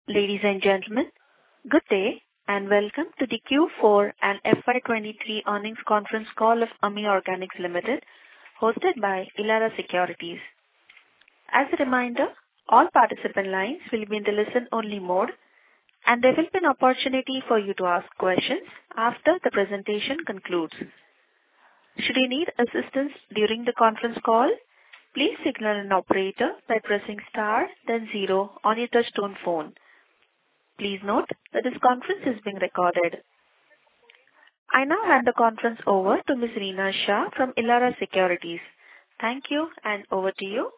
Ladies and gentlemen, good day and welcome to the Q4 and FY23 earnings conference call of AMI Organics Limited, hosted by Elara Securities. As a reminder, all participant lines will be in the listen-only mode, and there will be an opportunity for you to ask questions after the presentation concludes. Should you need assistance during the conference call, please signal an operator by pressing star then zero on your touchtone phone. Please note that this conference is being recorded. I now hand the conference over to Ms. Reena Shah from Elara Securities. Thank you, and over to you.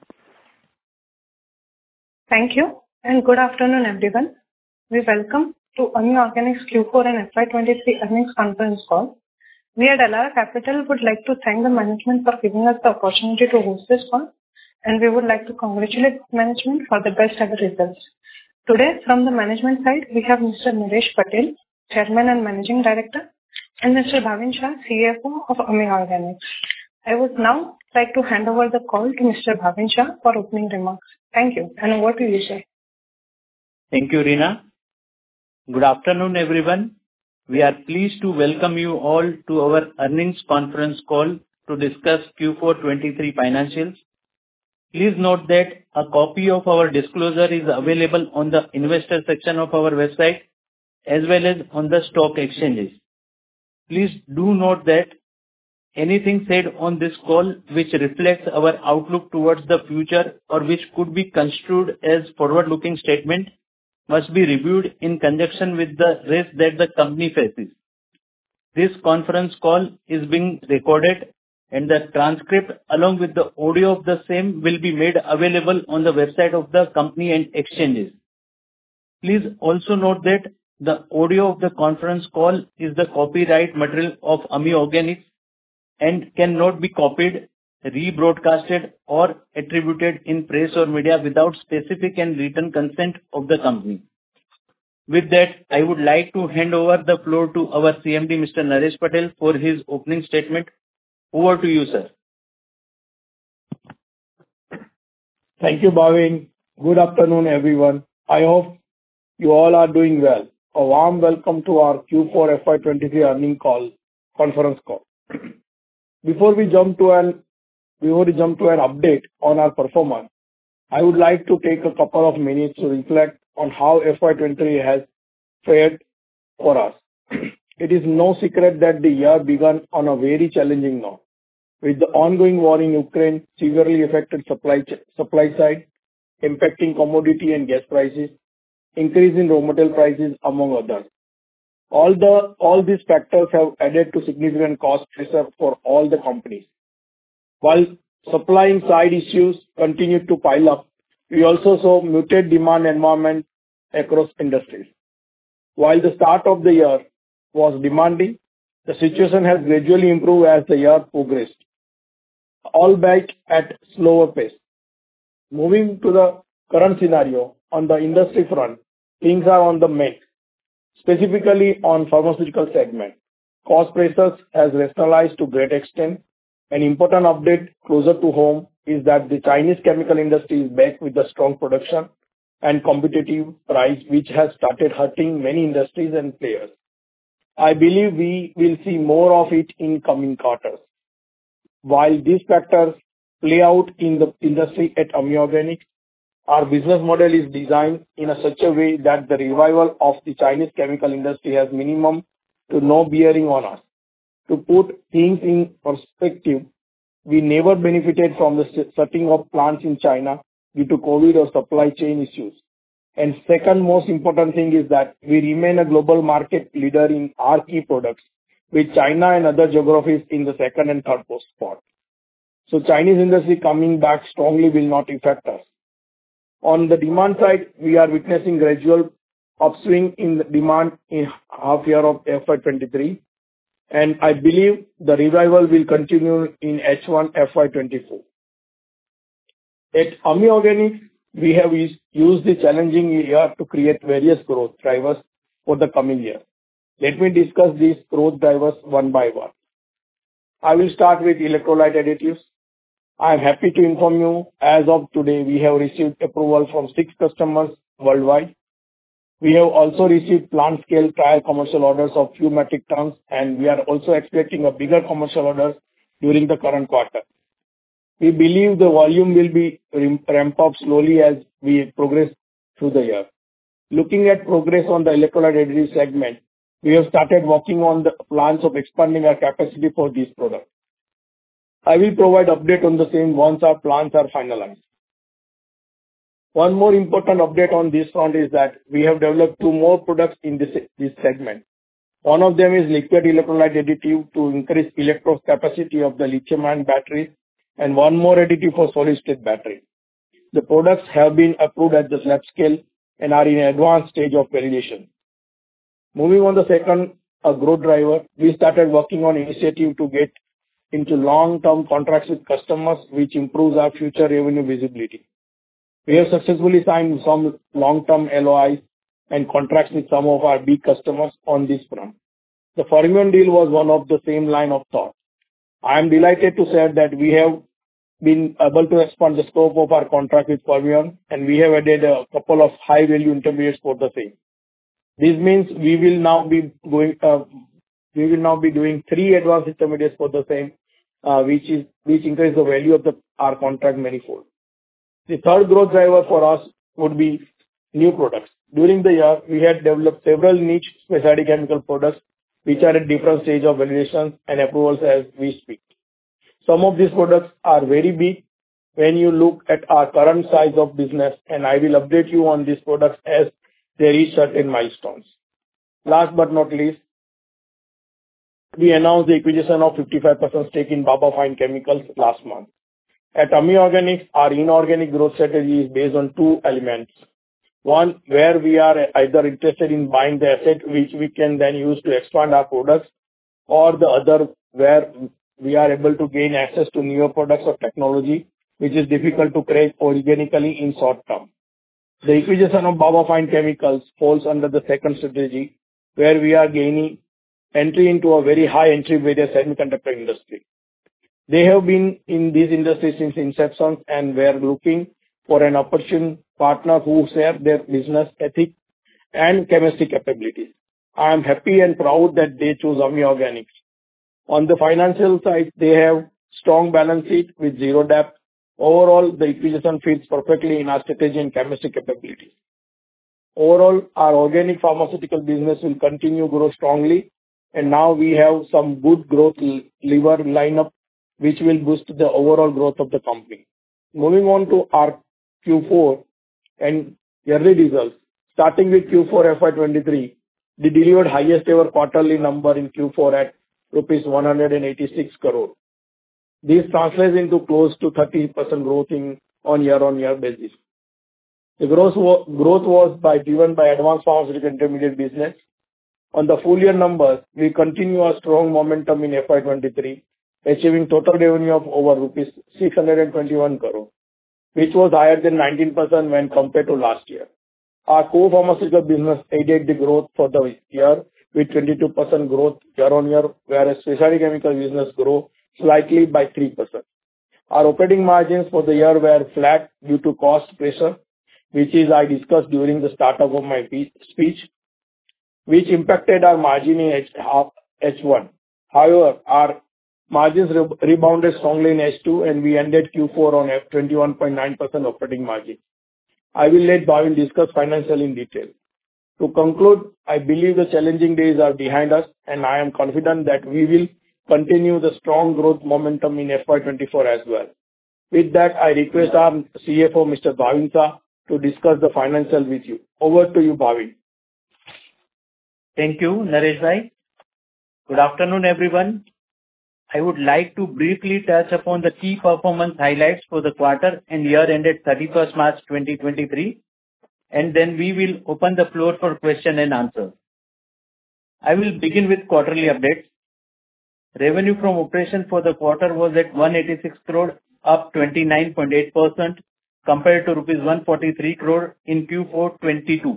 Thank you, and good afternoon, everyone. We welcome to AMI Organics Q4 and FY23 earnings conference call. We at Elara Capital would like to thank the management for giving us the opportunity to host this call, and we would like to congratulate management for the best ever results. Today, from the management side, we have Mr. Naresh Patel, Chairman and Managing Director, and Mr. Bhavin Shah, CFO of AMI Organics. I would now like to hand over the call to Mr. Bhavin Shah for opening remarks. Thank you, and over to you, sir. Thank you, Reena. Good afternoon, everyone. We are pleased to welcome you all to our earnings conference call to discuss Q4 23 financials. Please note that a copy of our disclosure is available on the investor section of our website as well as on the stock exchanges. Please do note that anything said on this call which reflects our outlook towards the future or which could be construed as forward-looking statement must be reviewed in conjunction with the risk that the company faces. This conference call is being recorded, and the transcript along with the audio of the same will be made available on the website of the company and exchanges. Please also note that the audio of the conference call is the copyright material of AMI Organics and cannot be copied, rebroadcasted or attributed in press or media without specific and written consent of the company. With that, I would like to hand over the floor to our CMD, Mr. Naresh Patel, for his opening statement. Over to you, sir. Thank you, Bhavin. Good afternoon, everyone. I hope you all are doing well. A warm welcome to our Q4 FY23 conference call. Before we jump to an update on our performance, I would like to take a couple of minutes to reflect on how FY23 has fared for us. It is no secret that the year began on a very challenging note, with the ongoing war in Ukraine severely affected supply side, impacting commodity and gas prices, increase in raw material prices, among others. All these factors have added to significant cost pressure for all the companies. While supply side issues continued to pile up, we also saw muted demand environment across industries. While the start of the year was demanding, the situation has gradually improved as the year progressed, albeit at slower pace. Moving to the current scenario, on the industry front, things are on the mend, specifically on pharmaceutical segment. Cost pressures has rationalized to great extent. An important update closer to home is that the Chinese chemical industry is back with a strong production and competitive price, which has started hurting many industries and players. I believe we will see more of it in coming quarters. While these factors play out in the industry at AMI Organics, our business model is designed in such a way that the revival of the Chinese chemical industry has minimum to no bearing on us. To put things in perspective, we never benefited from the setting of plants in China due to COVID or supply chain issues. And second most important thing is that we remain a global market leader in our key products, with China and other geographies in the second and third spot. So Chinese industry coming back strongly will not affect us. On the demand side, we are witnessing gradual upswing in the demand in half year of FY23, and I believe the revival will continue in H1 FY24. At AMI Organics, we have used the challenging year to create various growth drivers for the coming year. Let me discuss these growth drivers one by one. I will start with electrolyte additives. I am happy to inform you, as of today, we have received approval from 6 customers worldwide We have also received plant-scale trial commercial orders of few metric tons, and we are also expecting a bigger commercial orders during the current quarter. We believe the volume will be ramp up slowly as we progress through the year. Looking at progress on the electrolyte additive segment, we have started working on the plans of expanding our capacity for this product. I will provide update on the same once our plans are finalized. One more important update on this front is that we have developed two more products in this segment. One of them is liquid electrolyte additive to increase electrode capacity of the lithium-ion batteries, and one more additive for solid-state battery. The products have been approved at the lab scale and are in advanced stage of validation. Moving on the second growth driver, we started working on initiative to get into long-term contracts with customers, which improves our future revenue visibility. We have successfully signed some long-term LOIs and contracts with some of our big customers on this front. The Fermion deal was one of the same line of thought. I am delighted to say that we have been able to expand the scope of our contract with Fermion, and we have added a couple of high-value intermediates for the same. This means we will now be doing 3 advanced intermediates for the same, which increase the value of our contract manifold. The third growth driver for us would be new products. During the year, we had developed several niche specialty chemical products which are at different stage of validation and approvals as we speak. Some of these products are very big when you look at our current size of business, and I will update you on these products as they reach certain milestones. Last but not least, we announced the acquisition of 55% stake in Baba Fine Chemicals last month. At AMI Organics, our inorganic growth strategy is based on 2 elements. One, where we are either interested in buying the asset which we can then use to expand our products, or the other, where we are able to gain access to newer products or technology, which is difficult to create organically in short term. The acquisition of Baba Fine Chemicals falls under the second strategy, where we are gaining entry into a very high entry barrier semiconductor industry. They have been in this industry since inception, and we are looking for an opportune partner who share their business ethics and chemistry capabilities. I am happy and proud that they chose AMI Organics. On the financial side, they have strong balance sheet with zero debt. Overall, the acquisition fits perfectly in our strategy and chemistry capabilities. Overall, our organic pharmaceutical business will continue to grow strongly, and now we have some good growth lever lineup, which will boost the overall growth of the company. Moving on to our Q4 and yearly results. Starting with Q4 FY23, they delivered highest ever quarterly number in Q4 at rupees 186 crore. This translates into close to 30% growth on year-on-year basis. The growth was driven by advanced pharmaceutical intermediate business. On the full year numbers, we continue our strong momentum in FY23, achieving total revenue of over rupees 621 crore, which was higher than 19% when compared to last year. Our core pharmaceutical business aided the growth for the year with 22% growth year-on-year, whereas specialty chemical business grew slightly by 3%. Our operating margins for the year were flat due to cost pressure, which I discussed during the start of my speech, which impacted our margin in H1. However, our margins rebounded strongly in H2, and we ended Q4 on a 21.9% operating margin. I will let Bhavin discuss financial in detail. To conclude, I believe the challenging days are behind us, and I am confident that we will continue the strong growth momentum in FY24 as well. With that, I request our CFO, Mr. Bhavin Shah, to discuss the financial with you. Over to you, Bhavin. Thank you, Naresh Bhai. Good afternoon, everyone. I would like to briefly touch upon the key performance highlights for the quarter and year ended 31st March 2023, and then we will open the floor for question and answer. I will begin with quarterly updates. Revenue from operation for the quarter was at 186 crore, up 29.8% compared to rupees 143 crore in Q4 22.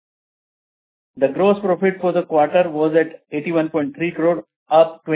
The gross profit for the quarter was at 81.3 crore, up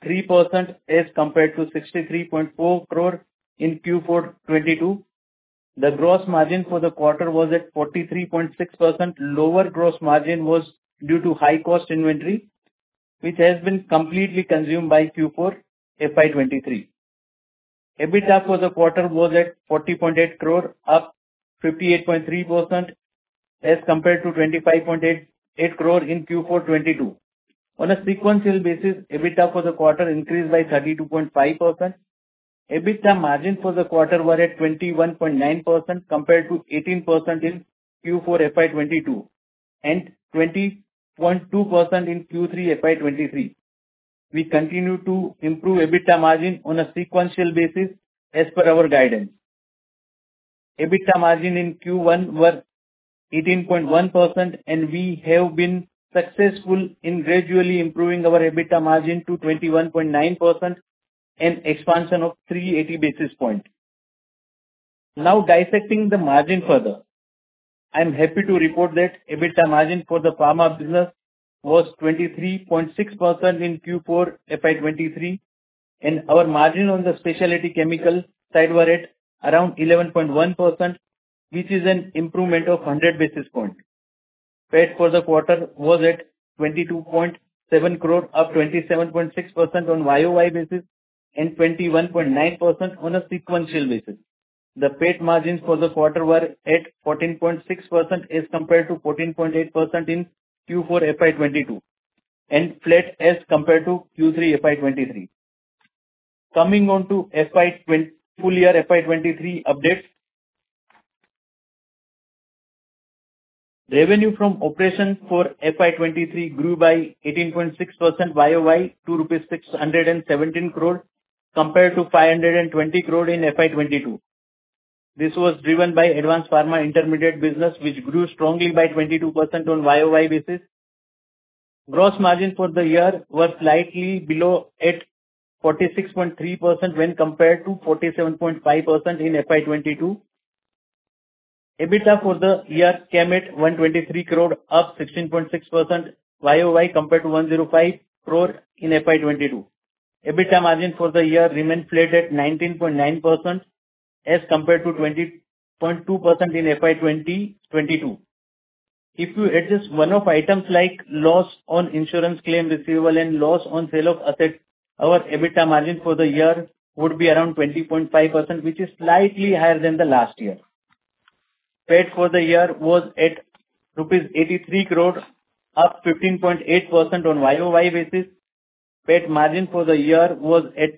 28.3% as compared to 63.4 crore in Q4 22. The gross margin for the quarter was at 43.6%. Lower gross margin was due to high cost inventory, which has been completely consumed by Q4 FY23. EBITDA for the quarter was at 40.8 crore, up 58.3% as compared to 25.8 crore in Q4 22. On a sequential basis, EBITDA for the quarter increased by 32.5%. EBITDA margin for the quarter were at 21.9% compared to 18% in Q4 FY22 and 20.2% in Q3 FY23. We continue to improve EBITDA margin on a sequential basis as per our guidance. EBITDA margin in Q1 were 18.1%, and we have been successful in gradually improving our EBITDA margin to 21.9%, an expansion of 380 basis points. Now dissecting the margin further, I am happy to report that EBITDA margin for the pharma business was 23.6% in Q4 FY23, and our margin on the specialty chemical side were at around 11.1%, which is an improvement of 100 basis points. PAT for the quarter was at 22.7 crore, up 27.6% on YOY basis and 21.9% on a sequential basis. The PAT margins for the quarter were at 14.6% as compared to 14.8% in Q4 FY22 and flat as compared to Q3 FY23. Coming on to full year FY23 updates. Revenue from operations for FY23 grew by 18.6% YOY to rupees 617 crore compared to 520 crore in FY22. This was driven by advanced pharma intermediate business, which grew strongly by 22% on YOY basis. Gross margin for the year was slightly below at 46.3% when compared to 47.5% in FY22. EBITDA for the year came at 123 crore, up 16.6% YOY compared to 105 crore in FY22. EBITDA margin for the year remained flat at 19.9% as compared to 20.2% in FY22. If you adjust one-off items like loss on insurance claim receivable and loss on sale of assets, our EBITDA margin for the year would be around 20.5%, which is slightly higher than the last year. PAT for the year was at rupees 83 crore, up 15.8% on YOY basis. PAT margin for the year was at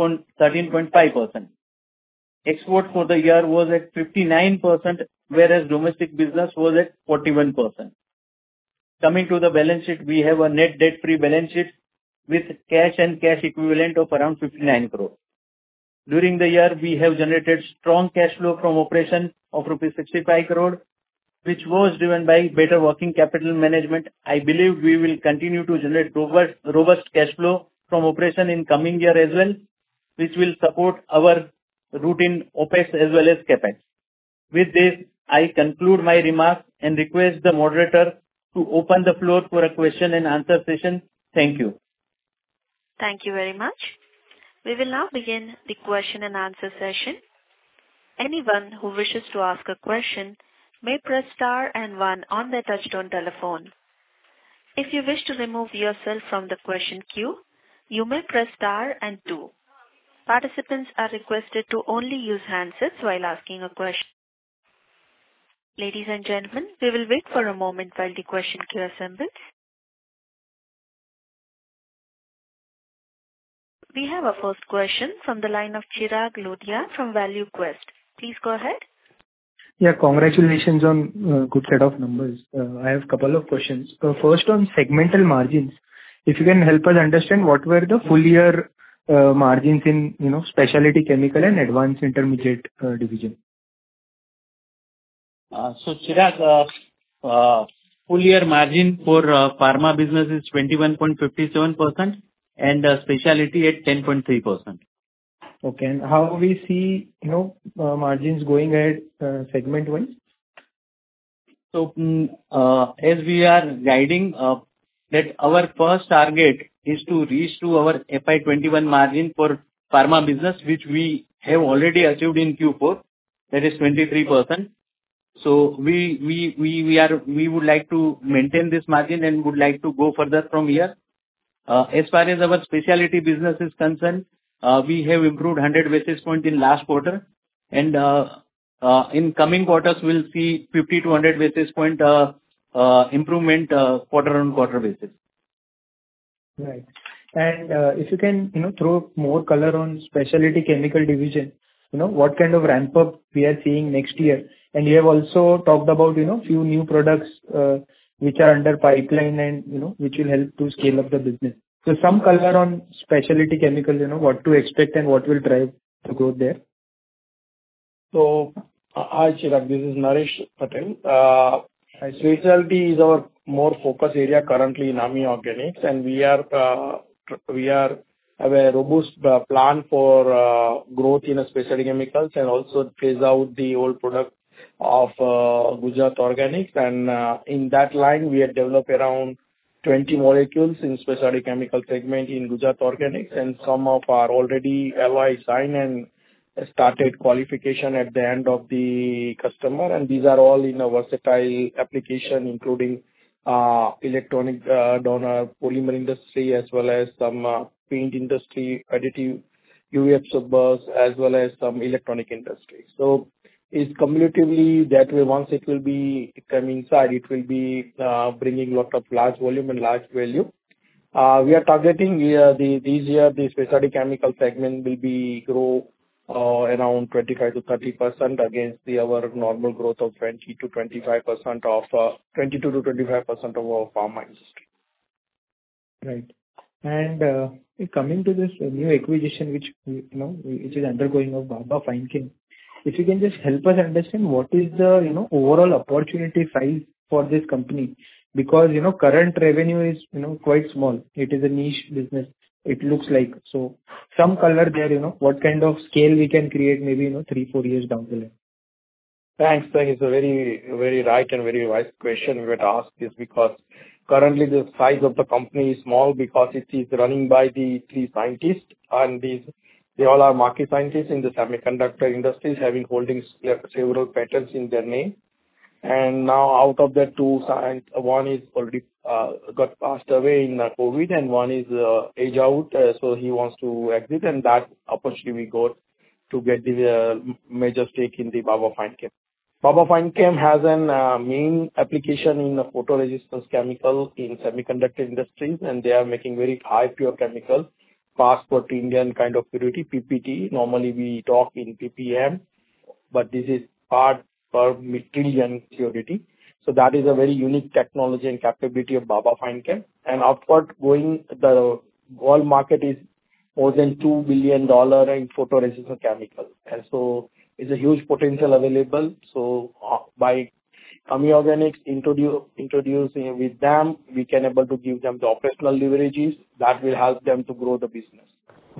13.5%. Export for the year was at 59%, whereas domestic business was at 41%. Coming to the balance sheet, we have a net debt-free balance sheet with cash and cash equivalent of around 59 crore. During the year, we have generated strong cash flow from operation of rupees 65 crore, which was driven by better working capital management. I believe we will continue to generate robust cash flow from operation in coming year as well, which will support our routine OpEx as well as CapEx. With this, I conclude my remarks and request the moderator to open the floor for a question and answer session. Thank you. Thank you very much. We will now begin the question and answer session. Anyone who wishes to ask a question may press star and one on their touchtone telephone. If you wish to remove yourself from the question queue, you may press star and two. Participants are requested to only use handsets while asking a question. Ladies and gentlemen, we will wait for a moment while the question queue assembles. We have our first question from the line of Chirag Lodhia from ValueQuest. Please go ahead. Yeah, congratulations on good set of numbers. I have a couple of questions. First, on segmental margins, if you can help us understand what were the full year margins in specialty chemical and advanced intermediate division. So Chirag, full year margin for pharma business is 21.57% and specialty at 10.3%. Okay, and how we see margins going ahead segment wise? So as we are guiding that our first target is to reach to our FY21 margin for pharma business, which we have already achieved in Q4. that is 23%. So we would like to maintain this margin and would like to go further from here. As far as our specialty business is concerned, we have improved 100 basis points in last quarter, and in coming quarters, we'll see 50 to 100 basis point improvement quarter-on-quarter basis. Right. And if you can, throw more color on specialty chemical division, what kind of ramp up we are seeing next year. And you have also talked about, few new products which are under pipeline and, which will help to scale up the business. So some color on specialty chemical, what to expect and what will drive the growth there. So, hi Chirag, this is Naresh Patel. Specialty is our more focus area currently in AMI Organics, and we have a robust plan for growth in specialty chemicals and also phase out the old product of Gujarat Organics. And in that line, we have developed around 20 molecules in specialty chemical segment in Gujarat Organics, and some of are already LOI signed and started qualification at the end of the customer. And these are all in a versatile application, including electronic donor, polymer industry, as well as some paint industry, additive, UV absorbers, as well as some electronic industry. So it's cumulatively that way. Once it will be coming inside, it will be bringing lot of large volume and large value. We are targeting this year the specialty chemical segment will be grow around 25 to 30% against our normal growth of 22 to 25% of our pharma industry. Right. And coming to this new acquisition, which which is undergoing of Baba Fine Chem, if you can just help us understand what is the overall opportunity size for this company, because current revenue is quite small. It is a niche business. It looks like. So some color there, what kind of scale we can create maybe 3-4 years down the line. Thanks. It's a very, very right and very wise question you had asked this, because currently the size of the company is small because it is running by the 3 scientists, and they all are market scientists in the semiconductor industries, holding several patents in their name. And now out of the 2 scientists, one is already got passed away in COVID, and one is age out, so he wants to exit, and that opportunity we got to get the major stake in the Baba Fine Chem. Baba Fine Chem has an main application in photoresistance chemical in semiconductor industries, and they are making very high pure chemical, passport Indian kind of purity, PPT. Normally we talk in ppm, but this is part per trillion purity. So that is a very unique technology and capability of Baba Fine Chem. And upward going, the world market is more than $2 billion in photoresistant chemical. And so it's a huge potential available. So by AMI Organics introducing with them, we can able to give them the operational leverages that will help them to grow the business.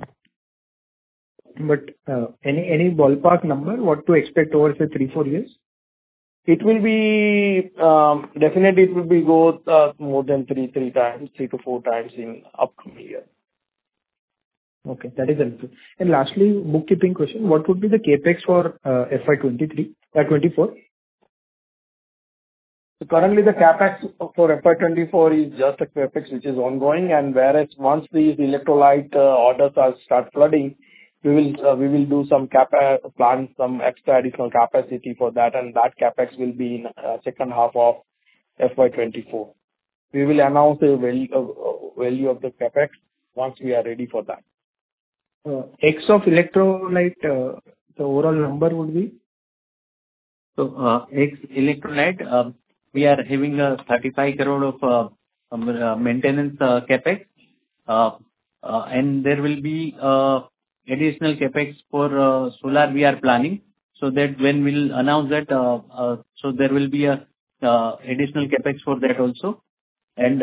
But any ballpark number, what to expect over say 3-4 years? It will be definitely it will be growth more than 3 to 4 times in upcoming year. Okay, that is helpful. And lastly, bookkeeping question: what would be the capex for FY24? So currently the capex for FY24 is just a capex which is ongoing, and whereas once these electrolyte orders start flooding, we will do some plan some extra additional capacity for that, and that capex will be in second half of FY24. We will announce the value of the capex once we are ready for that. X of electrolyte, the overall number would be? So X electrolyte, we are having a 35 crore of maintenance capex, and there will be additional capex for solar we are planning, so that when we'll announce that, so there will be a additional capex for that also. And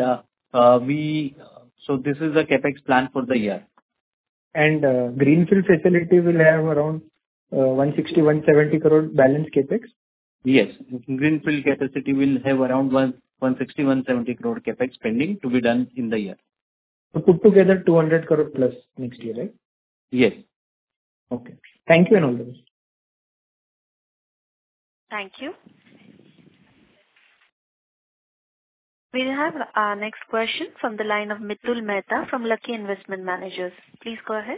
so this is the capex plan for the year. And greenfield facility will have around 160-170 crore balance capex? Yes, greenfield capacity will have around 160-170 crore capex pending to be done in the year. So put together 200 crore plus next year, right? Yes. Okay. Thank you and all the best. Thank you. We'll have our next question from the line of Mitul Mehta from Lucky Investment Managers. Please go ahead.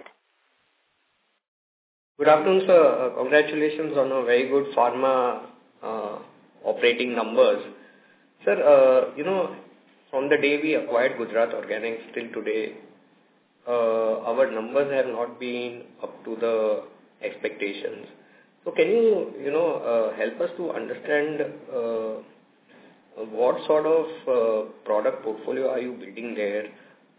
Good afternoon, sir. Congratulations on a very good pharma operating numbers. Sir, from the day we acquired Gujarat Organics till today, our numbers have not been up to the expectations. So can you, help us to understand what sort of product portfolio are you building there?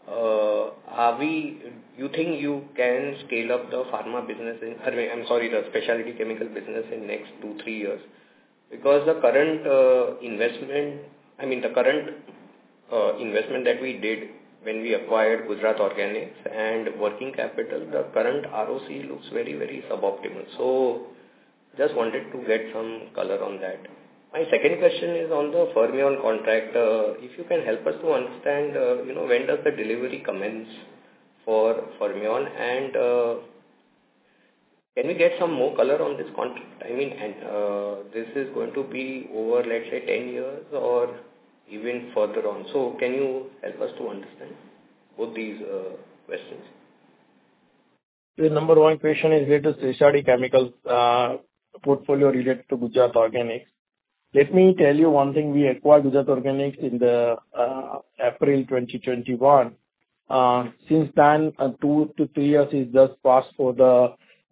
You think you can scale up the pharma business the specialty chemical business in next 2-3 years? Because the current investment that we did when we acquired Gujarat Organics and working capital, the current ROC looks very, very suboptimal. So just wanted to get some color on that. My second question is on the Fermion contract. If you can help us to understand, when does the delivery commence for Fermion, and can we get some more color on this contract? This is going to be over, let's say, 10 years or even further on. So can you help us to understand both these questions? The number one question is related to specialty chemicals portfolio related to Gujarat Organics. Let me tell you one thing. We acquired Gujarat Organics in the April 2021. Since then, 2 to 3 years is just passed for the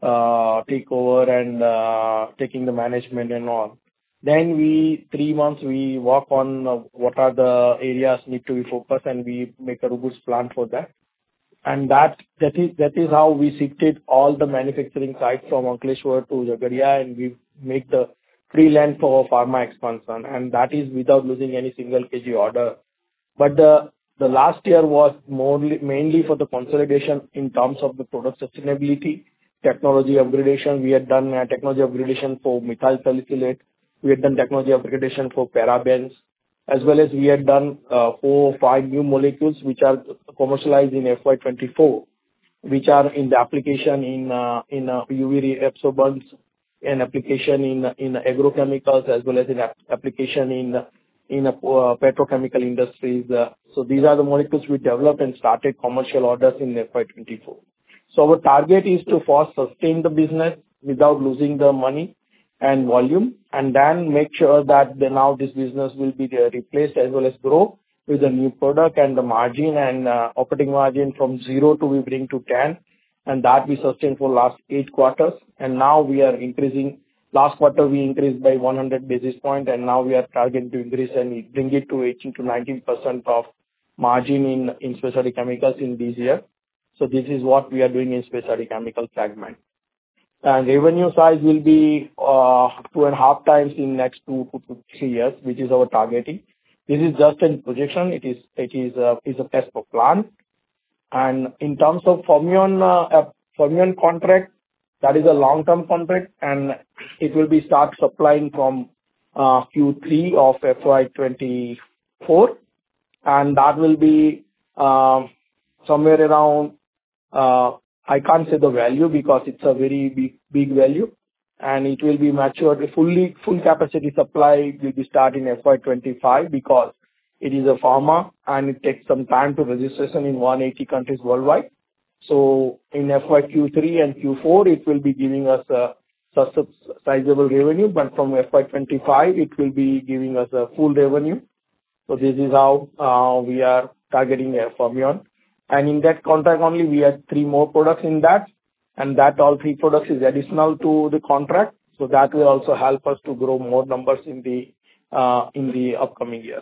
takeover and taking the management and all. Then 3 months we work on what are the areas need to be focused, and we make a robust plan for that. And that is how we shifted all the manufacturing sites from Ankleshwar to Jagadia, and we make the free land for pharma expansion, and that is without losing any single kg order. But the last year was mainly for the consolidation in terms of the product sustainability, technology upgradation. We had done technology upgradation for methyl salicylate. We had done technology upgradation for parabens, as well as we had done 4 or 5 new molecules which are commercialized in FY24, which are in the application in UV absorbents, in application in agrochemicals, as well as in application in petrochemical industries. So these are the molecules we developed and started commercial orders in FY24. So our target is to first sustain the business without losing the money and volume, and then make sure that now this business will be replaced as well as grow with a new product, and the margin and operating margin from 0 to we bring to 10, and that we sustained for last 8 quarters. And now we are increasing. Last quarter we increased by 100 basis points, and now we are targeting to increase and bring it to 18 to 19% of margin in specialty chemicals in this year. So this is what we are doing in specialty chemical segment. And revenue size will be 2.5 times in next 2 to 3 years, which is our targeting. This is just a projection. It is a test for plan. And in terms of Fermion contract, that is a long-term contract, and it will be start supplying from Q3 of FY24, and that will be somewhere around. I can't say the value because it's a very big value, and it will be matured. Full capacity supply will be start in FY25 because it is a pharma and it takes some time to registration in 180 countries worldwide. So in FYQ3 and Q4, it will be giving us a sizable revenue, but from FY25, it will be giving us a full revenue. So this is how we are targeting Fermion. And in that contract only, we had 3 more products in that, and that all 3 products is additional to the contract. So that will also help us to grow more numbers in the upcoming years.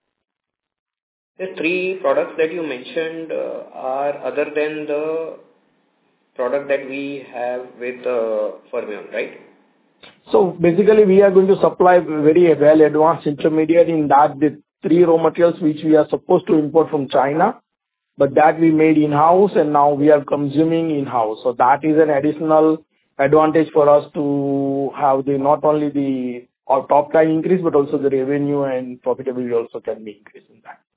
The 3 products that you mentioned are other than the product that we have with Fermion, right? So basically, we are going to supply very well advanced intermediate in that the 3 raw materials which we are supposed to import from China, but that we made in-house, and now we are consuming in-house. So that is an additional advantage for us to have not only our top line increase, but also the revenue and profitability also can be increased in that.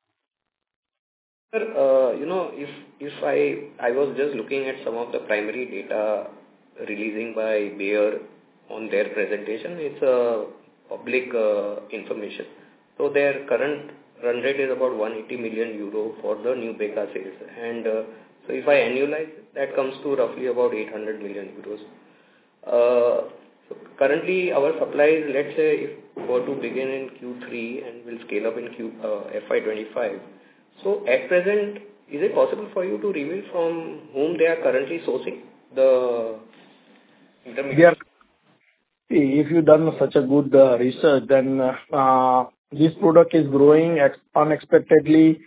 Sir, if I was just looking at some of the primary data releasing by Bayer on their presentation, it's public information. So their current run rate is about 180 million euro for the new Beka sales. And so if I annualize, that comes to roughly about 800 million euros. So currently our supplies, let's say if were to begin in Q3 and will scale up in FY25. So at present, is it possible for you to reveal from whom they are currently sourcing the intermediates? If you've done such a good research, then this product is growing unexpectedly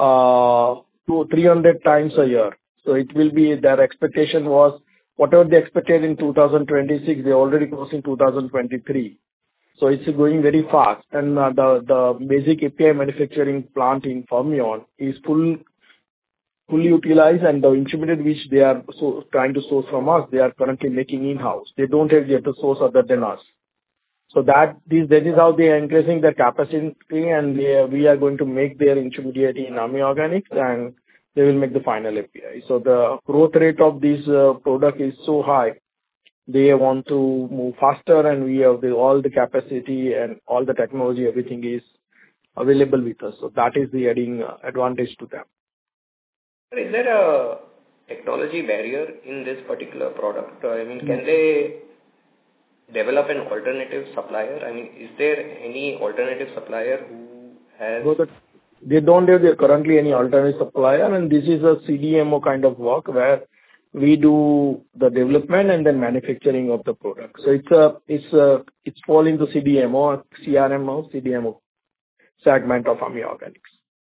300 times a year. So it will be, their expectation was whatever they expected in 2026, they're already closing 2023. So it's going very fast. And the basic API manufacturing plant in Fermion is fully utilized, and the intermediate which they are trying to source from us, they are currently making in-house. They don't have yet a source other than us. So that is how they are increasing their capacity, and we are going to make their intermediate in AMI Organics, and they will make the final API. So the growth rate of this product is so high. They want to move faster, and we have all the capacity and all the technology, everything is available with us. So that is the adding advantage to them. Is there a technology barrier in this particular product? I mean, can they develop an alternative supplier? I mean, is there any alternative supplier who has... No, they don't have currently any alternative supplier, and this is a CDMO kind of work where we do the development and then manufacturing of the product. So it's fall into CDMO, CDMO segment of AMI Organics.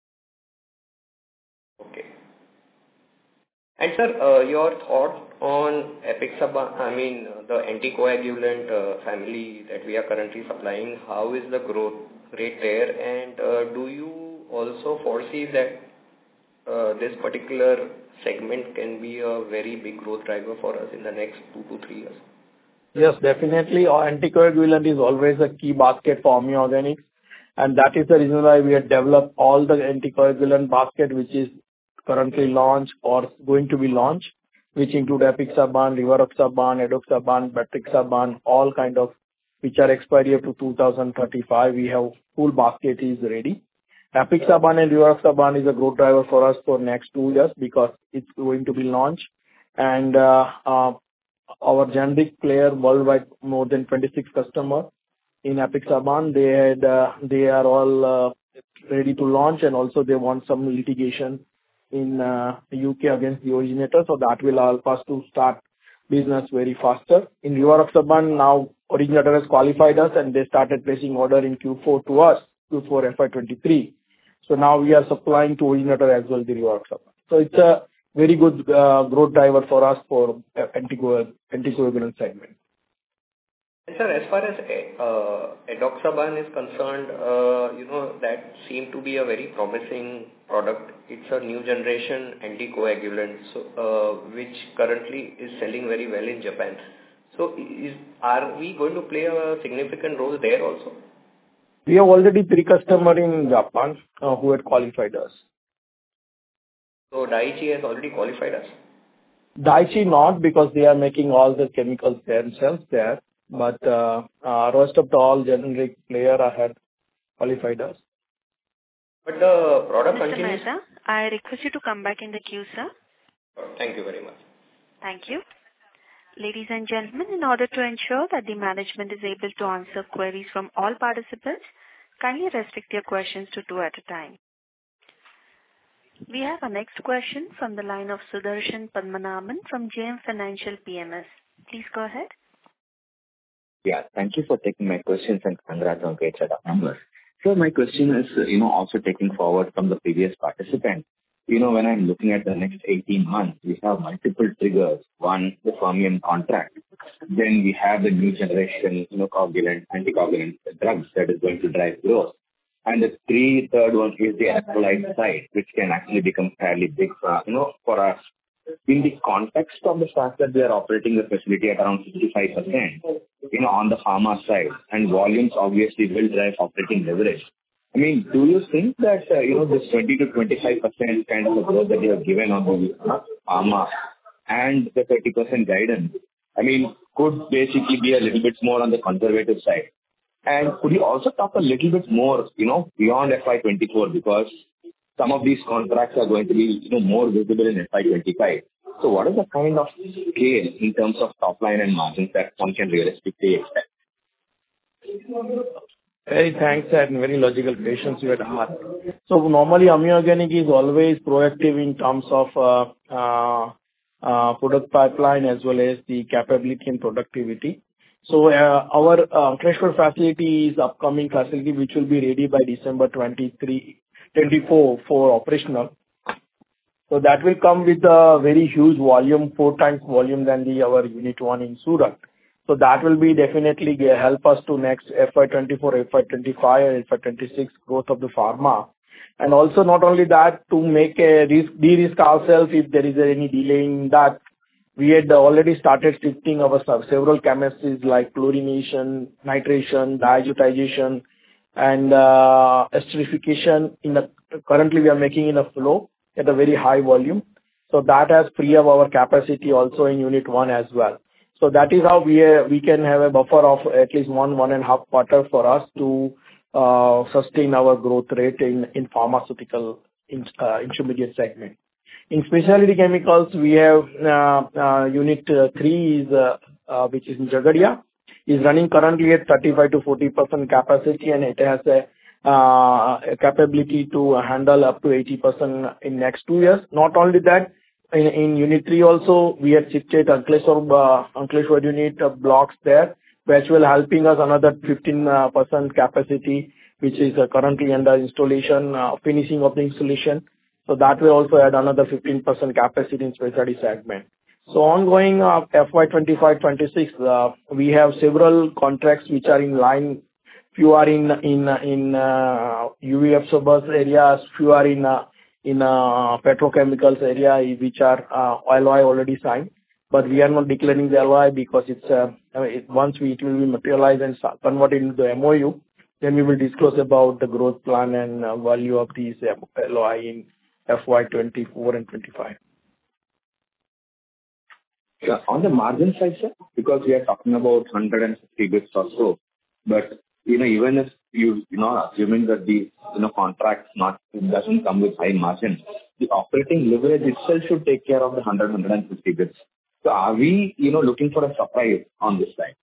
Okay. And sir, your thought on Apixaban, I mean the anticoagulant family that we are currently supplying, how is the growth rate there, and do you also foresee that this particular segment can be a very big growth driver for us in the next 2 to 3 years? Yes, definitely. Our anticoagulant is always a key basket for AMI Organics, and that is the reason why we have developed all the anticoagulant basket which is currently launched or going to be launched, which include Apixaban, Rivaroxaban, Edoxaban, Betrixaban, all kind of which are expiry up to 2035. We have full basket is ready. Apixaban and Rivaroxaban is a growth driver for us for next 2 years because it's going to be launched. And our generic player worldwide, more than 26 customers in Apixaban, they are all ready to launch, and also they want some litigation in UK against the originator, so that will help us to start business very faster. In Rivaroxaban, now originator has qualified us and they started placing order in Q4 to us, Q4 FY23. So now we are supplying to originator as well the Rivaroxaban. So it's a very good growth driver for us for anticoagulant segment. And sir, as far as Edoxaban is concerned, that seemed to be a very promising product. It's a new generation anticoagulant, so, which currently is selling very well in Japan. So are we going to play a significant role there also? We have already 3 customers in Japan who had qualified us. So Daiichi has already qualified us? Daiichi not, because they are making all the chemicals themselves there. But rest of the all generic player had qualified us. But the product Mr. continues... Mehta, I request you to come back in the queue, sir. Thank you very much. Thank you. Ladies and gentlemen, in order to ensure that the management is able to answer queries from all participants, kindly restrict your questions to 2 at a time. We have our next question from the line of Sudarshan Padmanabhan from JM Financial PMS. Please go ahead. Yeah, thank you for taking my questions and congrats on great set of numbers. So my question is, also taking forward from the previous participant. When I'm looking at the next 18 months, we have multiple triggers. One, the Fermion contract. Then we have the new generation, anticoagulant drugs that is going to drive growth. And the third one is the electrolyte side, which can actually become fairly big for us. In the context of the fact that we are operating the facility at around 55%, on the pharma side, and volumes obviously will drive operating leverage. I mean, do you think that, this 20 to 25% kind of a growth that you have given on the pharma and the 30% guidance, I mean, could basically be a little bit more on the conservative side? And could you also talk a little bit more, beyond FY24, because some of these contracts are going to be, more visible in FY25. So what is the kind of scale in terms of top line and margins that one can realistically expect? Very thanks and very logical questions you had asked. So normally, AMI Organic is always proactive in terms of product pipeline as well as the capability and productivity. So our Ankleshwar facility is upcoming facility which will be ready by December 24 for operational. So that will come with a very huge volume, 4 times volume than our Unit 1 in Surat. So that will be definitely help us to next FY24, FY25 and FY26 growth of the pharma. And also not only that, to make a de-risk ourselves if there is any delay in that, we had already started shifting our several chemistries like chlorination, nitration, diazotization, and esterification. Currently, we are making in a flow at a very high volume. So that has freed up our capacity also in Unit 1 as well. So that is how we can have a buffer of at least 1.5 quarter for us to sustain our growth rate in pharmaceutical intermediate segment. In specialty chemicals, we have Unit 3 which is in Jagadia, is running currently at 35 to 40% capacity, and it has a capability to handle up to 80% in next 2 years. Not only that, in Unit 3 also, we have shifted Ankleshwar unit blocks there, which will helping us another 15% capacity, which is currently under installation, finishing of the installation. So that will also add another 15% capacity in specialty segment. So ongoing FY25-26, we have several contracts which are in line. Few are in UV absorbers areas, few are in petrochemicals area, which are LOI already signed. But we are not declaring the LOI because once it will be materialized and converted into the MOU, then we will disclose about the growth plan and value of these LOI in FY24 and 25. Yeah, on the margin side, sir, because we are talking about 150 bits or so, but even if assuming that the contracts doesn't come with high margins, the operating leverage itself should take care of the 150 bits. So are we looking for a surprise on this side?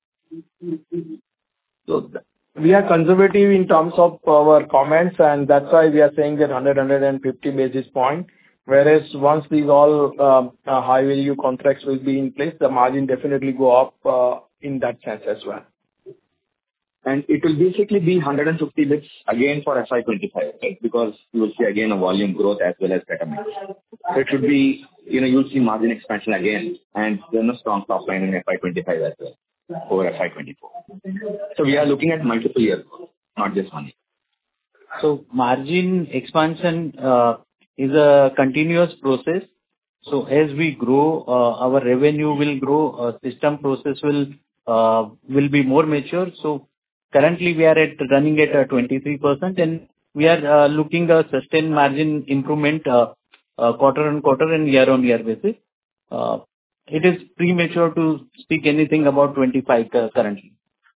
So we are conservative in terms of our comments, and that's why we are saying that 150 basis point. Whereas once these all high value contracts will be in place, the margin definitely go up in that sense as well. And it will basically be 150 bits again for FY25, right? Because you will see again a volume growth as well as better mix. So it should be, you'll see margin expansion again and then a strong top line in FY25 as well over FY24. So we are looking at multiple years, not just one year. So margin expansion is a continuous process. So as we grow, our revenue will grow, system process will be more mature. So currently we are running at 23%, and we are looking at sustained margin improvement quarter on quarter and year on year basis. It is premature to speak anything about 25 currently.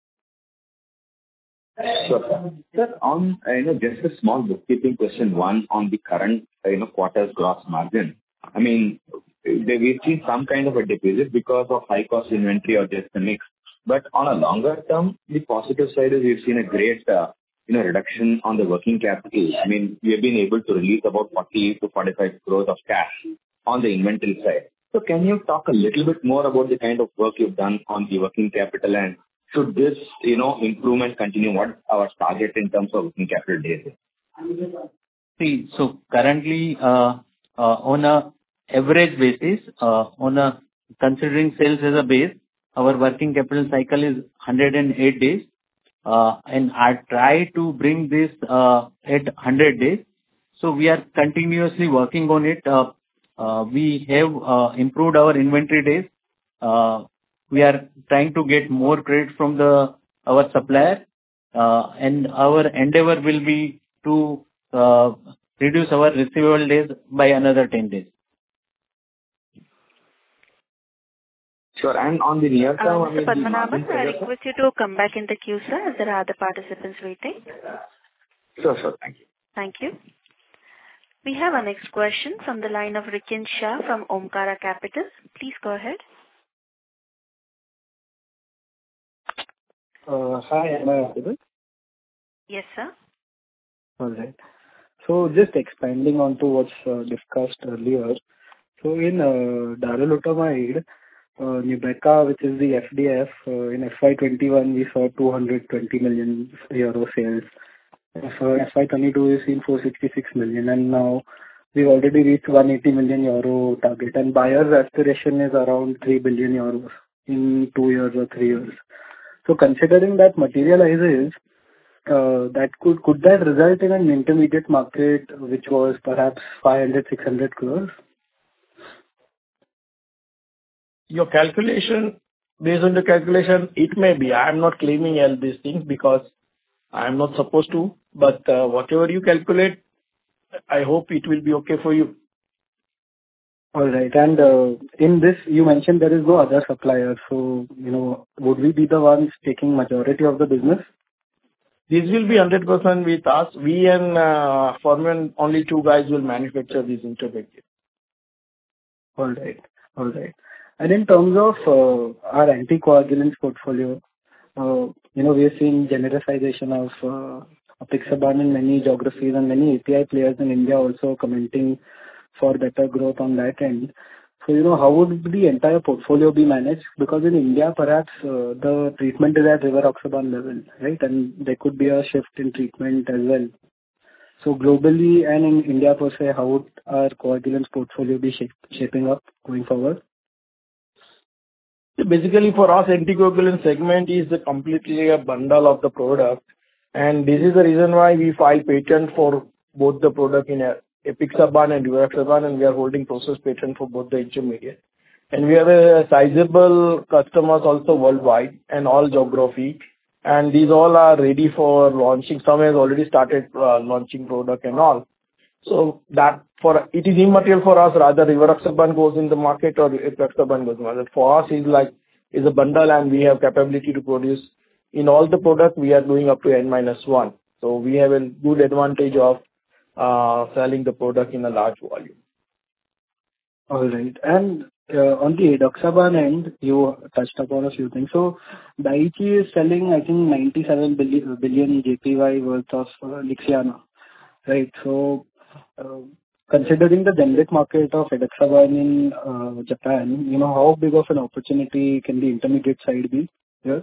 Sure. Sir, on just a small bookkeeping question, one on the current quarter's gross margin. I mean, we've seen some kind of a deficit because of high cost inventory or just the mix. But on a longer term, the positive side is we've seen a great reduction on the working capital. I mean, we have been able to release about 40 to 45 crores of cash on the inventory side. So can you talk a little bit more about the kind of work you've done on the working capital, and should this improvement continue? What our target in terms of working capital days? See, so currently on a average basis, considering sales as a base, our working capital cycle is 108 days, and I try to bring this at 100 days. So we are continuously working on it. We have improved our inventory days. We are trying to get more credit from our supplier, and our endeavor will be to reduce our receivable days by another 10 days. Sure. And on the near term, Mr. Padmanabhan, I request you to come back in the queue, sir, as there are other participants waiting. Sure. Thank you. Thank you. We have our next question from the line of Rikin Shah from Omkara Capital. Please go ahead. Hi, am I audible? Yes, sir. All right. So just expanding on to what's discussed earlier. So in darolutamide, Nubeqa, which is the FDF, in FY21 we saw 220 million euro sales. For FY22 we've seen 466 million, and now we've already reached 180 million euro target, and buyer's aspiration is around 3 billion euros in 2 years or 3 years. So considering that materializes, that could that result in an intermediate market which was perhaps 500-600 crores? Your calculation, based on the calculation, it may be. I am not claiming all these things because I am not supposed to, but whatever you calculate, I hope it will be okay for you. All right. And in this, you mentioned there is no other supplier. So, would we be the ones taking majority of the business? This will be 100% with us. We and Fermion, only 2 guys will manufacture this intermediate. All right. And in terms of our anticoagulants portfolio, we are seeing genericization of apixaban in many geographies, and many API players in India also commenting for better growth on that end. So, how would the entire portfolio be managed? Because in India, perhaps the treatment is at rivaroxaban level, right? And there could be a shift in treatment as well. So globally and in India per se, how would our coagulants portfolio be shaping up going forward? Basically, for us, anticoagulant segment is completely a bundle of the product. And this is the reason why we file patent for both the product in apixaban and rivaroxaban, and we are holding process patent for both the intermediate. And we have a sizable customers also worldwide and all geography. And these all are ready for launching. Some has already started launching product and all. So that it is immaterial for us, rather rivaroxaban goes in the market or apixaban goes in the market. For us, is a bundle, and we have capability to produce in all the product. We are doing up to N-1. So we have a good advantage of selling the product in a large volume. All right. And on the edoxaban end, you touched upon a few things. So Daiichi is selling, I think, 97 billion JPY worth of Lixiana, right? So considering the generic market of edoxaban in Japan, how big of an opportunity can the intermediate side be here?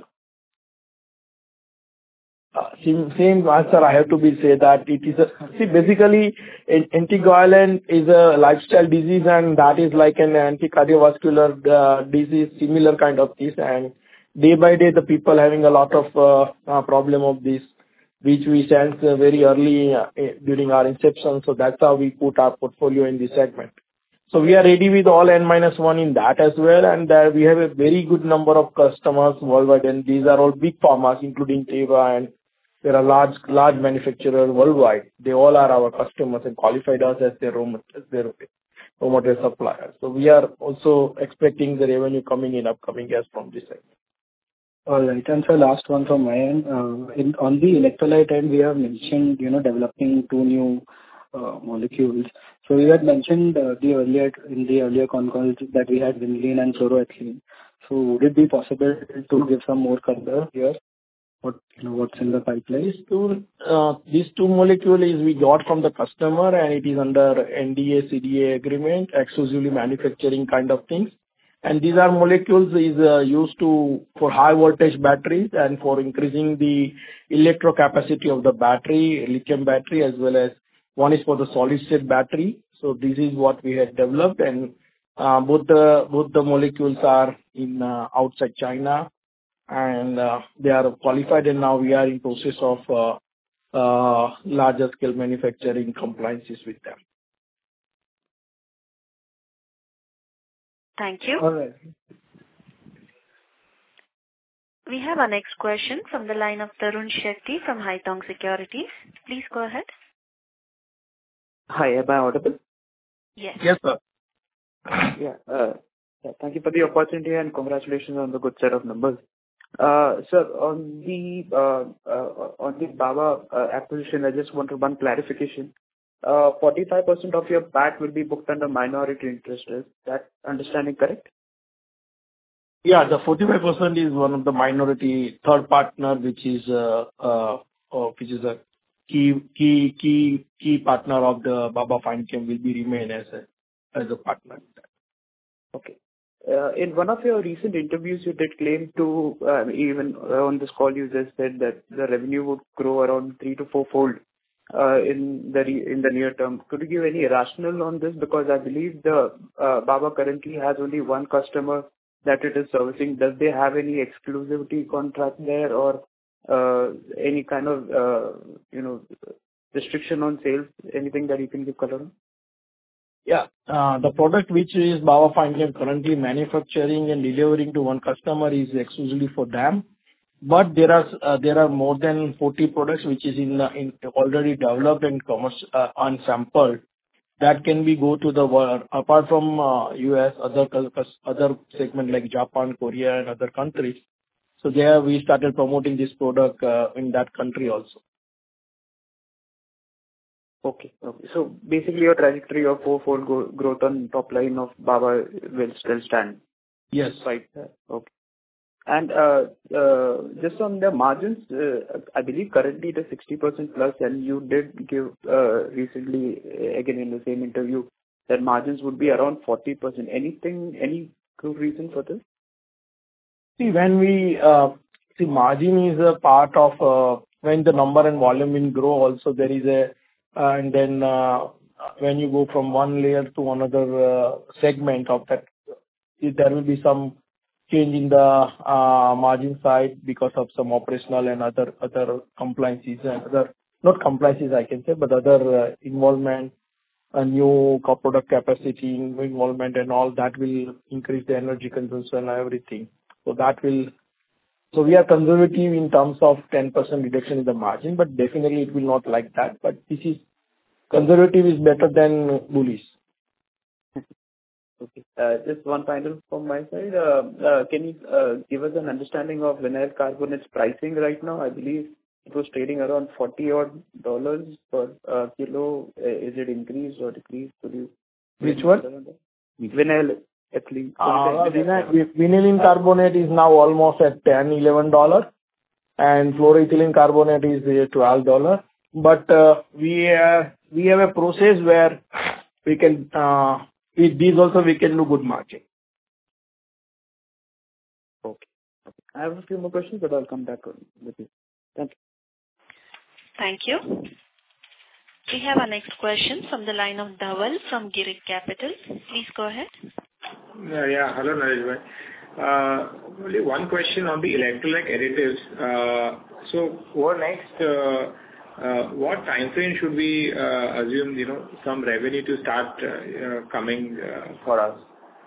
Same answer I have to say that it is basically anticoagulant is a lifestyle disease, and that is like an anti-cardiovascular disease, similar kind of this. And day by day, the people having a lot of problem of this, which we sense very early during our inception. So that's how we put our portfolio in this segment. So we are ready with all N-1 in that as well, and we have a very good number of customers worldwide, and these are all big pharmas, including Teva, and there are large manufacturers worldwide. They all are our customers and qualified us as their raw material suppliers. So we are also expecting the revenue coming in upcoming years from this segment. All right. And so last one from my end. On the electrolyte end, we have mentioned, developing 2 new molecules. So we had mentioned in the earlier con calls that we had vinylene and chloroethylene. So would it be possible to give some more color here? What's in the pipeline? These 2 molecules we got from the customer, and it is under NDA, CDA agreement, exclusively manufacturing kind of things. And these are molecules is used for high voltage batteries and for increasing the electro capacity of the battery, lithium battery, as well as one is for the solid state battery. So this is what we had developed, and both the molecules are in outside China, and they are qualified, and now we are in process of larger scale manufacturing compliances with them. Thank you. All right. We have our next question from the line of Tarun Shetty from Haitong Securities. Please go ahead. Hi, am I audible? Yes. Yes, sir. Yeah. Thank you for the opportunity and congratulations on the good set of numbers. Sir, on the Baba acquisition, I just wanted one clarification. 45% of your PAT will be booked under minority interest. Is that understanding correct? Yeah, the 45% is one of the minority third partner, which is a key partner of the Baba Fine Chem will be remain as a partner. Okay. In one of your recent interviews, you did claim to, even on this call, you just said that the revenue would grow around 3 to 4-fold in the near term. Could you give any rationale on this? Because I believe the Baba currently has only one customer that it is servicing. Does they have any exclusivity contract there or any kind of restriction on sales? Anything that you can give color on? Yeah. The product which is Baba Fine Chem currently manufacturing and delivering to one customer is exclusively for them. But there are more than 40 products which is already developed and on sample that can be go to the world apart from US, other segment like Japan, Korea, and other countries. So there we started promoting this product in that country also. Okay. So basically, your trajectory of 4-fold growth on top line of Baba will still stand. Yes. Right. Okay. And just on the margins, I believe currently it is 60% plus, and you did give recently, again in the same interview, that margins would be around 40%. Any good reason for this? See, margin is a part of when the number and volume will grow also there is and then when you go from one layer to another segment of that, there will be some change in the margin side because of some operational and other compliances and not compliances I can say, but other involvement, a new product capacity involvement and all that will increase the energy consumption and everything. So we are conservative in terms of 10% reduction in the margin, but definitely it will not like that. But this is conservative is better than bullish. Okay. Just one final from my side. Can you give us an understanding of vinyl carbonate's pricing right now? I believe it was trading around $40 per kilo. Is it increased or decreased? Could you? Which one? Vinyl ethylene. Vinylene carbonate is now almost at $10-11, and fluoroethylene carbonate is $12. But we have a process where we can with these also we can do good margin. Okay. I have a few more questions, but I'll come back with you. Thank you. Thank you. We have our next question from the line of Dhaval from Girik Capital. Please go ahead. Yeah. Hello, Naresh. Only one question on the electrolyte additives. So over next, what time frame should we assume, some revenue to start coming for us?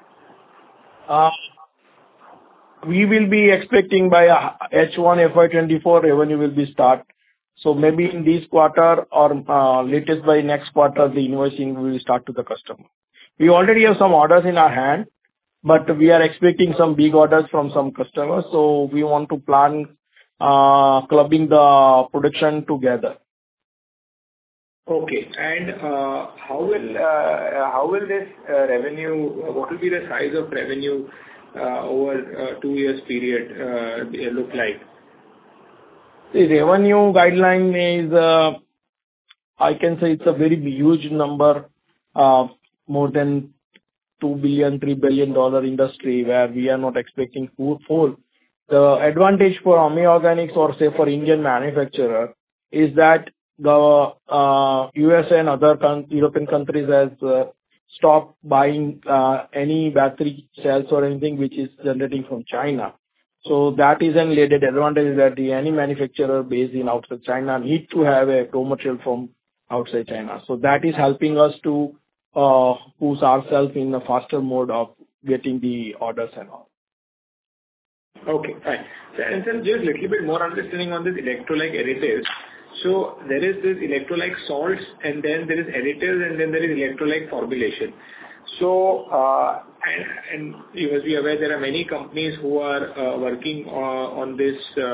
We will be expecting by H1 FY24 revenue will be start. So maybe in this quarter or latest by next quarter, the invoicing will start to the customer. We already have some orders in our hand, but we are expecting some big orders from some customers. So we want to plan clubbing the production together. Okay. And how will this revenue? What will be the size of revenue over 2 years period look like? The revenue guideline is, I can say it's a very huge number, more than $2 billion, $3 billion industry where we are not expecting full. The advantage for AMI Organics or say for Indian manufacturer is that the US and other European countries has stopped buying any battery cells or anything which is generating from China. So that is an added advantage that any manufacturer based in outside China need to have a raw material from outside China. So that is helping us to push ourselves in a faster mode of getting the orders and all. Okay, fine. And then just a little bit more understanding on this electrolyte additives. So there is this electrolyte salts, and then there is additives, and then there is electrolyte formulation. So, and you must be aware there are many companies who are working on this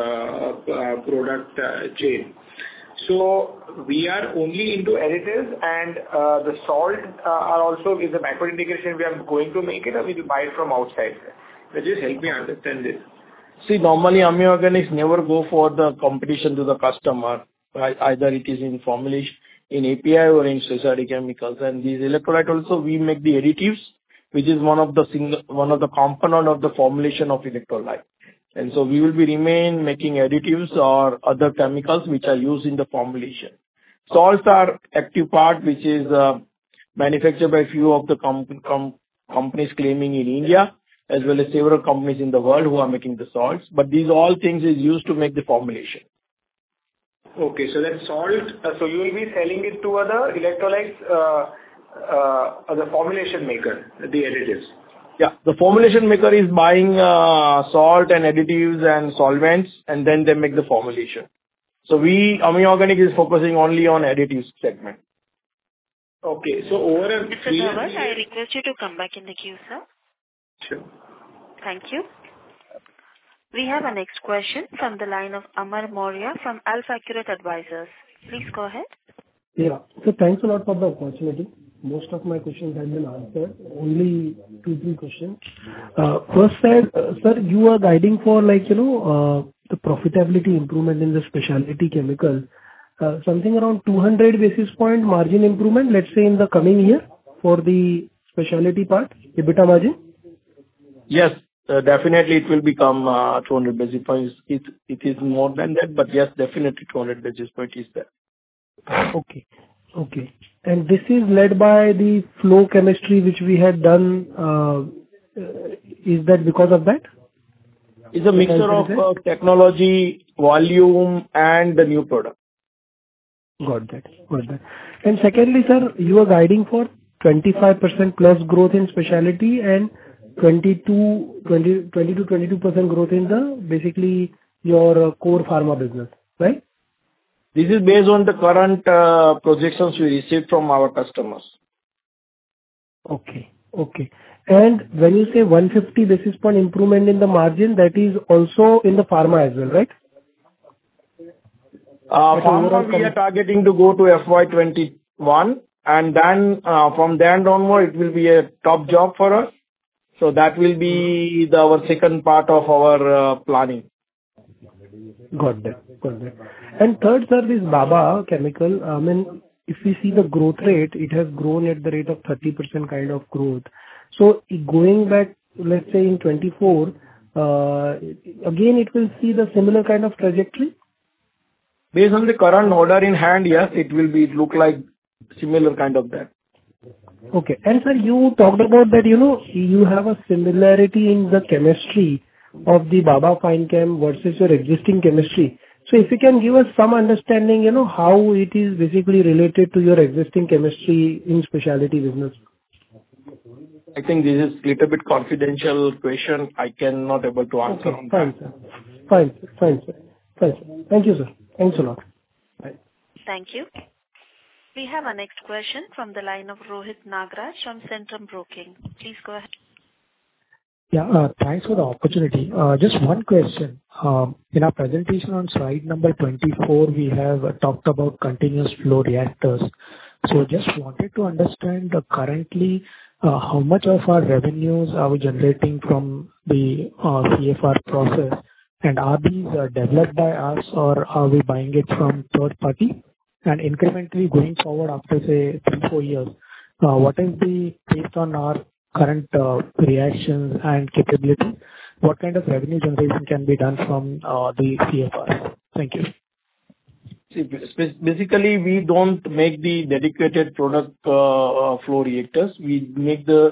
product chain. So we are only into additives, and the salt are also is a backward integration we are going to make it, or we will buy it from outside. So just help me understand this. See, normally AMI Organics never go for the competition to the customer, right? Either it is in formulation, in API or in specialty chemicals. And these electrolyte also, we make the additives, which is one of the component of the formulation of electrolyte. And so we will be remain making additives or other chemicals which are used in the formulation. Salts are active part, which is manufactured by few of the companies claiming in India, as well as several companies in the world who are making the salts. But these all things is used to make the formulation. Okay, so that salt, so you will be selling it to other electrolytes, the formulation maker, the additives. Yeah, the formulation maker is buying salt and additives and solvents, and then they make the formulation. So AMI Organic is focusing only on additives segment. Okay, so over a Mr. Dhawal, I request you to come back in the queue, sir. Sure. Thank you. We have our next question from the line of Amar Maurya from AlfAccurate Advisors. Please go ahead. Yeah. So thanks a lot for the opportunity. Most of my questions have been answered. Only 2-3 questions. First, sir, you are guiding for the profitability improvement in the specialty chemical, something around 200 basis point margin improvement, let's say in the coming year for the specialty part, EBITDA margin? Yes, definitely it will become 200 basis points. It is more than that, but yes, definitely 200 basis points is there. Okay. And this is led by the flow chemistry which we had done. Is that because of that? It's a mixture of technology, volume, and the new product. Got that. And secondly, sir, you are guiding for 25% plus growth in specialty and 20-22% growth in the basically your core pharma business, right? This is based on the current projections we received from our customers. Okay. And when you say 150 basis point improvement in the margin, that is also in the pharma as well, right? Pharma, we are targeting to go to FY21, and then from then onward, it will be a top job for us. So that will be our second part of our planning. Got that. And third, sir, this Baba chemical, if we see the growth rate, it has grown at the rate of 30% kind of growth. So going back, let's say in 24, again, it will see the similar kind of trajectory? Based on the current order in hand, yes, it will look like similar kind of that. Okay. And sir, you talked about that, you have a similarity in the chemistry of the Baba Fine Chem versus your existing chemistry. So if you can give us some understanding, how it is basically related to your existing chemistry in specialty business. I think this is a little bit confidential question. I cannot able to answer on that. Fine, sir. Thank you, sir. Thanks a lot. Bye. Thank you. We have our next question from the line of Rohit Nagraj from Centrum Broking. Please go ahead. Yeah, thanks for the opportunity. Just one question. In our presentation on slide number 24, we have talked about continuous flow reactors. So just wanted to understand currently how much of our revenues are we generating from the CFR process, and are these developed by us or are we buying it from third party? And incrementally going forward after say 3-4 years, what is based on our current reactions and capabilities, what kind of revenue generation can be done from the CFR? Thank you. See, basically, we don't make the dedicated product flow reactors. We make the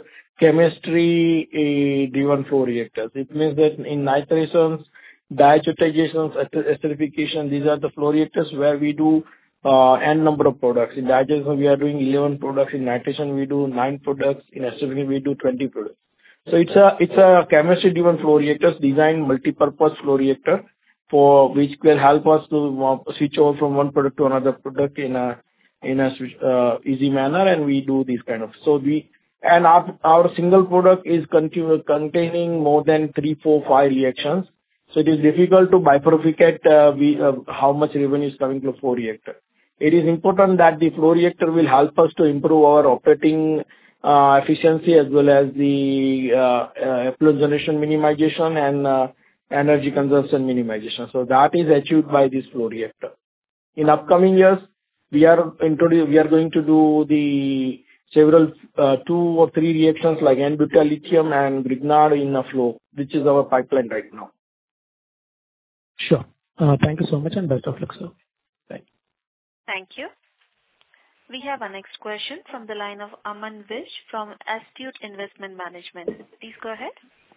chemistry-driven flow reactors. It means that in nitrations, diazotizations, esterification, these are the flow reactors where we do n number of products. In digestion, we are doing 11 products. In nitration, we do 9 products. In esterification, we do 20 products. So it's a chemistry-driven flow reactors, designed multi-purpose flow reactor for which will help us to switch over from one product to another product in a easy manner, and we do this kind of. So And our single product is containing more than 3, 4, 5 reactions. So it is difficult to bifurcate how much revenue is coming to flow reactor. It is important that the flow reactor will help us to improve our operating efficiency as well as the effluent generation minimization and energy consumption minimization. So that is achieved by this flow reactor. In upcoming years, we are going to do the several 2 or 3 reactions like N-butyl lithium and Grignard in a flow, which is our pipeline right now. Sure. Thank you so much and best of luck, sir. Thank you. Thank you. We have our next question from the line of Aman Vish from Astute Investment Management. Please go ahead.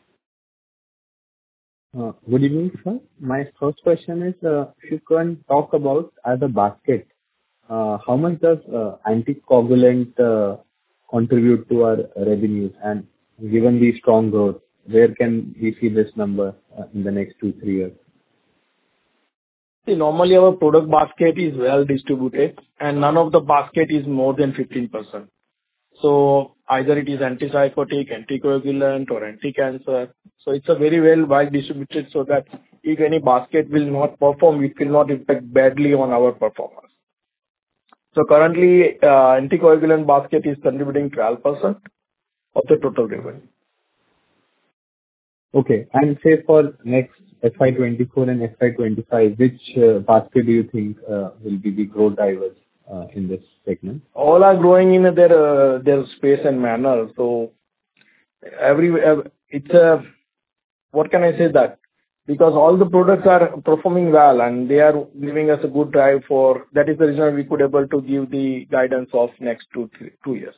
Good evening, sir. My first question is, if you can talk about as a basket, how much does anticoagulant contribute to our revenues? And given the strong growth, where can we see this number in the next 2-3 years? See, normally our product basket is well distributed and none of the basket is more than 15%. So either it is antipsychotic, anticoagulant or anti-cancer. So it's a very well distributed so that if any basket will not perform, it will not impact badly on our performance. So currently anticoagulant basket is contributing 12% of the total revenue. Okay. And say for next FY24 and FY25, which basket do you think will be the growth drivers in this segment? All are growing in their space and manner. So it's what can I say that? Because all the products are performing well and they are giving us a good drive for that is the reason we could able to give the guidance of next 2 years.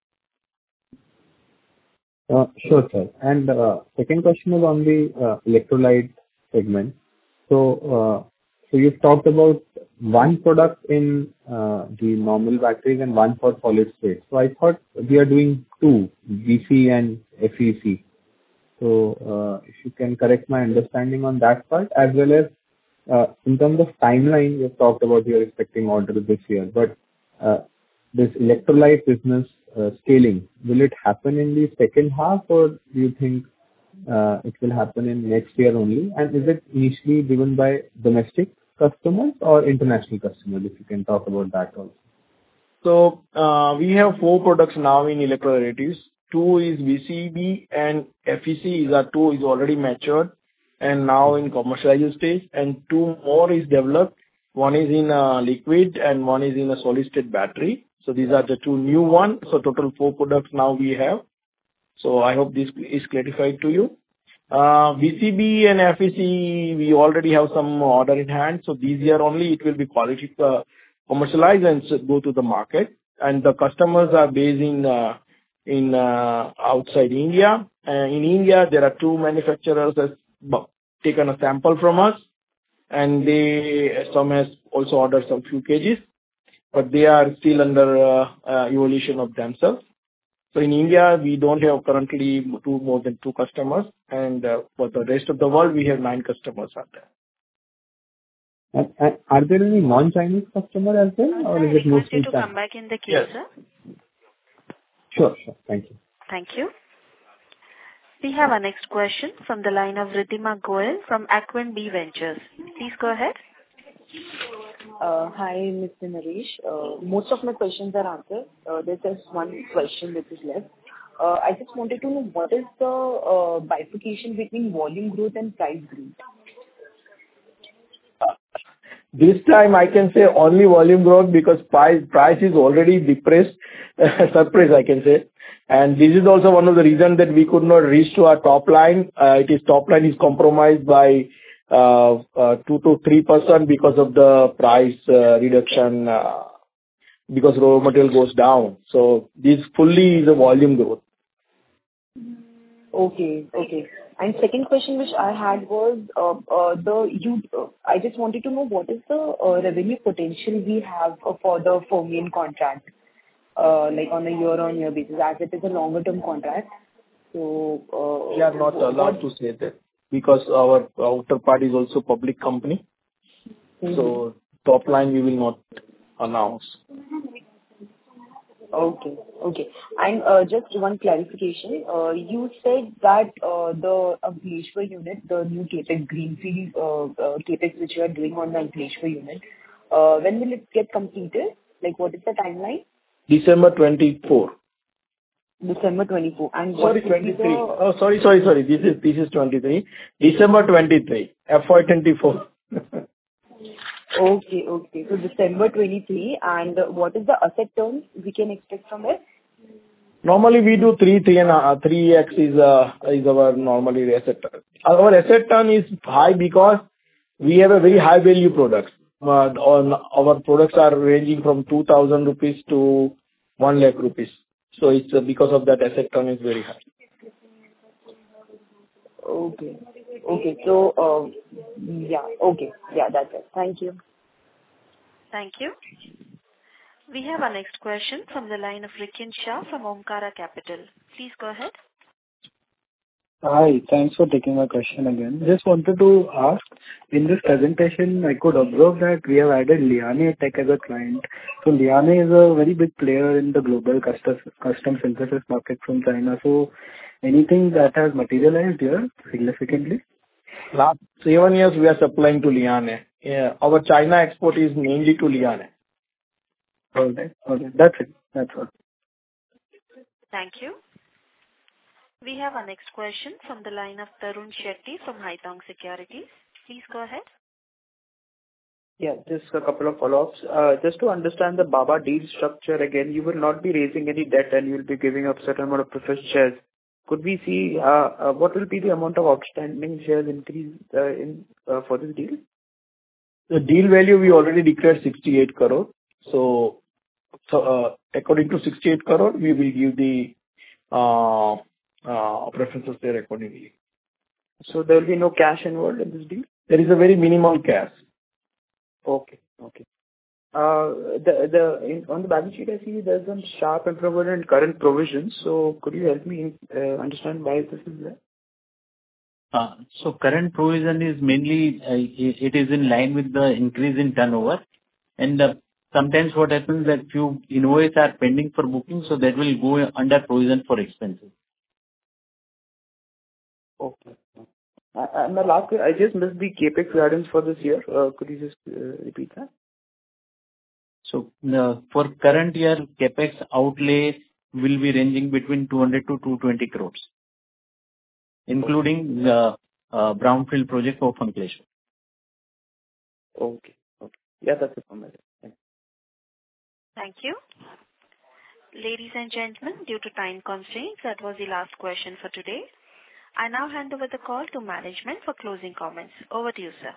Sure, sir. And second question is on the electrolyte segment. So you've talked about one product in the normal batteries and one for solid state. So I thought we are doing 2, VC and FEC. So if you can correct my understanding on that part, as well as in terms of timeline, you've talked about you're expecting orders this year. But this electrolyte business scaling, will it happen in the second half or do you think it will happen in next year only? And is it initially driven by domestic customers or international customers? If you can talk about that also. So we have 4 products now in electrolytes. 2 is VCB and FEC is 2 is already matured and now in commercialization stage, and 2 more is developed. One is in liquid and one is in a solid state battery. So these are the 2 new ones. So total 4 products now we have. So I hope this is clarified to you. VCB and FEC, we already have some order in hand. So this year only it will be quality commercialized and go to the market. And the customers are based in outside India. In India, there are 2 manufacturers that taken a sample from us, and some has also ordered some few kgs, but they are still under evaluation of themselves. So in India, we don't have currently more than 2 customers, and for the rest of the world, we have 9 customers out there. And are there any non-Chinese customers as well, or is it mostly Chinese? To come back in the queue, yes, sir. Sure. Thank you. Thank you. We have our next question from the line of Riddhima Goyal from Aquin B Ventures. Please go ahead. Hi, Mr. Naresh. Most of my questions are answered. There's just one question which is left. I just wanted to know what is the bifurcation between volume growth and price growth? This time I can say only volume growth because price is already depressed. Surprise, I can say. And this is also one of the reasons that we could not reach to our top line. Top line is compromised by 2-3% because of the price reduction because raw material goes down. So this fully is a volume growth. Okay. And second question which I had was I just wanted to know what is the revenue potential we have for the Fermion contract, like on a year-on-year basis, as it is a longer-term contract. So we are not allowed to say that because our counterpart is also public company. Mm-hmm. So top line we will not announce. Okay. Okay. And just one clarification. You said that the Ankleshwar unit, the new CapEx, greenfield CapEx which you are doing on the Ankleshwar unit, when will it get completed? Like, what is the timeline? December 24. December 24. And what Sorry, will be 23. the... Oh, sorry. This is 23. December 23, FY 24. Okay. So December 23, and what is the asset turn we can expect from it? Normally, we do 3x is our normally asset turn. Our asset turn is high because we have a very high value products. Our products are ranging from 2,000 rupees to 1 lakh rupees. So it's because of that asset turn is very high. Okay. So, yeah. Okay. Yeah, that's it. Thank you. Thank you. We have our next question from the line of Rikin Shah from Omkara Capital. Please go ahead. Hi. Thanks for taking my question again. Just wanted to ask, in this presentation, I could observe that we have added Liane Tech as a client. So Liane is a very big player in the global custom synthesis market from China. So anything that has materialized here significantly? Last 7 years, we are supplying to Liane. Yeah, our China export is mainly to Liane. Okay. That's it. That's all. Thank you. We have our next question from the line of Tarun Shetty from Haitong Securities. Please go ahead. Yeah, just a couple of follow-ups. Just to understand the Baba deal structure again, you will not be raising any debt and you will be giving up certain amount of preferred shares. Could we see what will be the amount of outstanding shares increase for this deal? The deal value we already declared 68 crore. So according to 68 crore, we will give the preferences there accordingly. So there will be no cash involved in this deal? There is a very minimal cash. Okay. On the balance sheet, I see there's some sharp improvement in current provisions. So could you help me understand why this is there? So current provision is mainly it is in line with the increase in turnover, and sometimes what happens that few invoices are pending for booking, so that will go under provision for expenses. Okay. And the last, I just missed the CapEx guidance for this year. Could you just repeat that? So for current year, CapEx outlay will be ranging between 200 to 220 crores, including the brownfield project of Ankleshwar. Okay. Yeah, that's it from my side. Thank you. Ladies and gentlemen, due to time constraints, that was the last question for today. I now hand over the call to management for closing comments. Over to you, sir.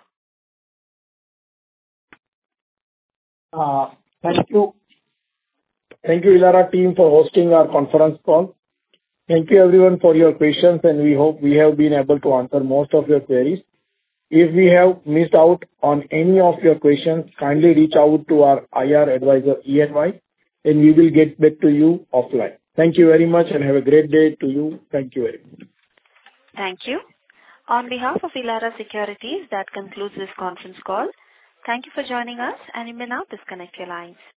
Thank you. Thank you, Elara team, for hosting our conference call. Thank you everyone for your patience, and we hope we have been able to answer most of your queries. If we have missed out on any of your questions, kindly reach out to our IR advisor, EY, and we will get back to you offline. Thank you very much and have a great day to you. Thank you very much. Thank you. On behalf of Elara Securities, that concludes this conference call. Thank you for joining us, and you may now disconnect your lines.